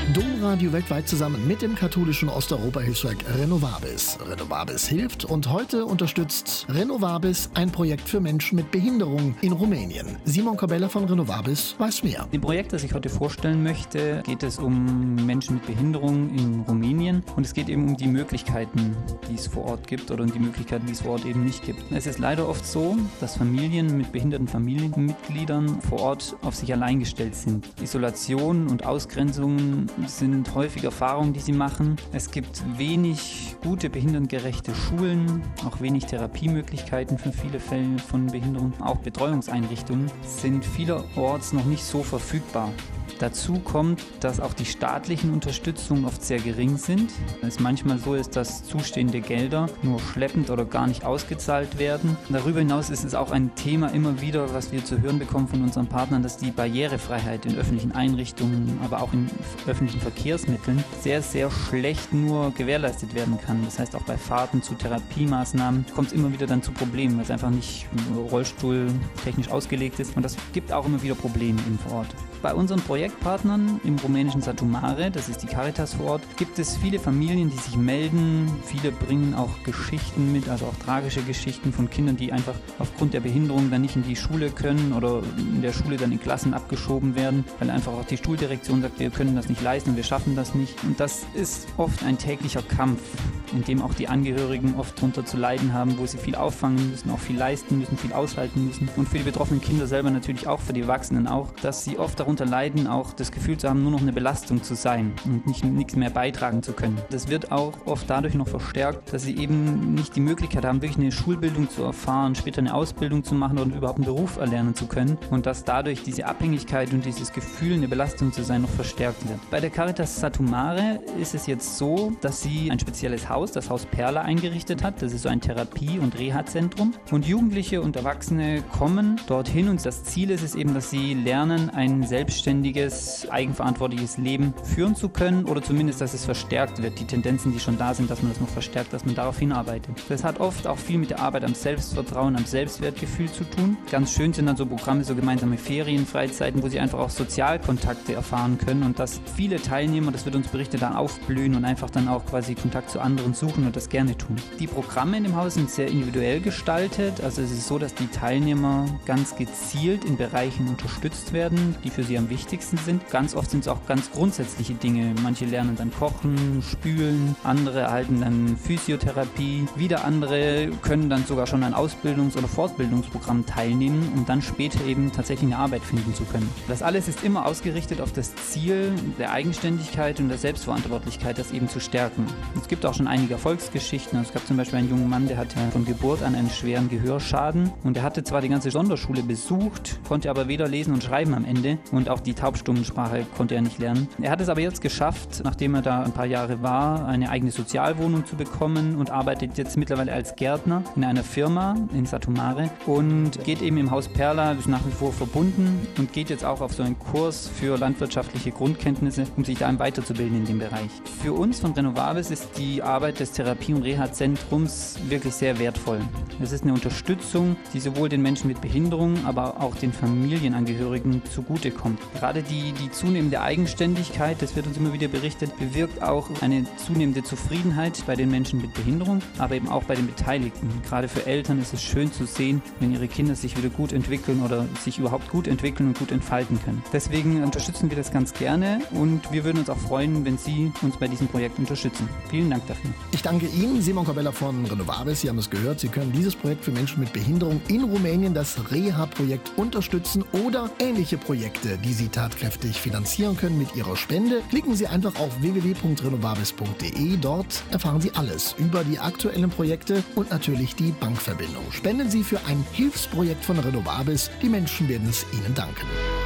Domradio weltweit zusammen mit dem katholischen Osteuropa-Hilfswerk Renovabis. Renovabis hilft und heute unterstützt Renovabis ein Projekt für Menschen mit Behinderung in Rumänien. Simon Corbella von Renovabis weiß mehr. Im Projekt, das ich heute vorstellen möchte, geht es um Menschen mit Behinderung in Rumänien und es geht eben um die Möglichkeiten, die es vor Ort gibt oder um die Möglichkeiten, die es vor Ort eben nicht gibt. Es ist leider oft so, dass Familien mit behinderten Familienmitgliedern vor Ort auf sich allein gestellt sind. Isolation und Ausgrenzung sind häufig Erfahrungen, die sie machen. Es gibt wenig gute behindertengerechte Schulen, auch wenig Therapiemöglichkeiten für viele Fälle von Behinderung. Auch Betreuungseinrichtungen sind vielerorts noch nicht so verfügbar. Dazu kommt, dass auch die staatlichen Unterstützungen oft sehr gering sind. Es manchmal so ist, dass zustehende Gelder nur schleppend oder gar nicht ausgezahlt werden. Darüber hinaus ist es auch ein Thema immer wieder, was wir zu hören bekommen von unseren Partnern, dass die Barrierefreiheit in öffentlichen Einrichtungen, aber auch in öffentlichen Verkehrsmitteln sehr, sehr schlecht nur gewährleistet werden kann. Das heißt, auch bei Fahrten zu Therapiemaßnahmen kommt es immer wieder dann zu Problemen, weil es einfach nicht rollstuhltechnisch ausgelegt ist. Und das gibt auch immer wieder Probleme vor Ort. Bei unseren Projektpartnern im rumänischen Satu Mare, das ist die Caritas vor Ort, gibt es viele Familien, die sich melden. Viele bringen auch Geschichten mit, also auch tragische Geschichten von Kindern, die einfach aufgrund der Behinderung dann nicht in die Schule können oder in der Schule dann in Klassen abgeschoben werden, weil einfach auch die Schuldirektion sagt, wir können das nicht leisten, wir schaffen das nicht. Und das ist oft ein täglicher Kampf, in dem auch die Angehörigen oft darunter zu leiden haben, wo sie viel auffangen müssen, auch viel leisten müssen, viel aushalten müssen. Und für die betroffenen Kinder selber natürlich auch, für die Erwachsenen auch, dass sie oft darunter leiden, auch das Gefühl zu haben, nur noch eine Belastung zu sein und nichts mehr beitragen zu können. Das wird auch oft dadurch noch verstärkt, dass sie eben nicht die Möglichkeit haben, wirklich eine Schulbildung zu erfahren, später eine Ausbildung zu machen oder überhaupt einen Beruf erlernen zu können und dass dadurch diese Abhängigkeit und dieses Gefühl, eine Belastung zu sein, noch verstärkt wird. Bei der Caritas Satu Mare ist es jetzt so, dass sie ein spezielles Haus, das Haus Perla, eingerichtet hat. Das ist so ein Therapie- und Reha-Zentrum und Jugendliche und Erwachsene kommen dorthin und das Ziel ist es eben, dass sie lernen, ein selbstständiges, eigenverantwortliches Leben führen zu können oder zumindest, dass es verstärkt wird. Die Tendenzen, die schon da sind, dass man das noch verstärkt, dass man darauf hinarbeitet. Das hat oft auch viel mit der Arbeit am Selbstvertrauen, am Selbstwertgefühl zu tun. Ganz schön sind dann so Programme, so gemeinsame Ferien, Freizeiten, wo sie einfach auch Sozialkontakte erfahren können und dass viele Teilnehmer, das wird uns berichtet, dann aufblühen und einfach dann auch quasi Kontakt zu anderen suchen und das gerne tun. Die Programme in dem Haus sind sehr individuell gestaltet, also es ist so, dass die Teilnehmer ganz gezielt in Bereichen unterstützt werden, die für sie am wichtigsten sind. Ganz oft sind es auch ganz grundsätzliche Dinge. Manche lernen dann kochen, spülen, andere erhalten dann Physiotherapie, wieder andere können dann sogar schon an Ausbildungs- oder Fortbildungsprogrammen teilnehmen, um dann später eben tatsächlich eine Arbeit finden zu können. Das alles ist immer ausgerichtet auf das Ziel der Eigenständigkeit und der Selbstverantwortlichkeit, das eben zu stärken. Es gibt auch schon einige Erfolgsgeschichten. Es gab zum Beispiel einen jungen Mann, der hatte von Geburt an einen schweren Gehörschaden und der hatte zwar die ganze Sonderschule besucht, konnte aber weder lesen und schreiben am Ende und auch die Taubstummensprache konnte er nicht lernen. Er hat es aber jetzt geschafft, nachdem er da ein paar Jahre war, eine eigene Sozialwohnung zu bekommen und arbeitet jetzt mittlerweile als Gärtner in einer Firma in Satu Mare und geht eben im Haus Perla, ist nach wie vor verbunden und geht jetzt auch auf so einen Kurs für landwirtschaftliche Grundkenntnisse, um sich da weiterzubilden in dem Bereich. Für uns von Renovabis ist die Arbeit des Therapie- und Reha-Zentrums wirklich sehr wertvoll. Es ist eine Unterstützung, die sowohl den Menschen mit Behinderung, aber auch den Familienangehörigen zugutekommt. Gerade die zunehmende Eigenständigkeit, das wird uns immer wieder berichtet, bewirkt auch eine zunehmende Zufriedenheit bei den Menschen mit Behinderung, aber eben auch bei den Beteiligten. Gerade für Eltern ist es schön zu sehen, wenn ihre Kinder sich wieder gut entwickeln oder sich überhaupt gut entwickeln und gut entfalten können. Deswegen unterstützen wir das ganz gerne und wir würden uns auch freuen, wenn Sie uns bei diesem Projekt unterstützen. Vielen Dank dafür. Ich danke Ihnen, Simon Corbella von Renovabis. Sie haben es gehört, Sie können dieses Projekt für Menschen mit Behinderung in Rumänien, das Reha-Projekt, unterstützen oder ähnliche Projekte, die Sie tatkräftig finanzieren können mit Ihrer Spende. Klicken Sie einfach auf www.renovabis.de. Dort erfahren Sie alles über die aktuellen Projekte und natürlich die Bankverbindung. Spenden Sie für ein Hilfsprojekt von Renovabis. Die Menschen werden es Ihnen danken.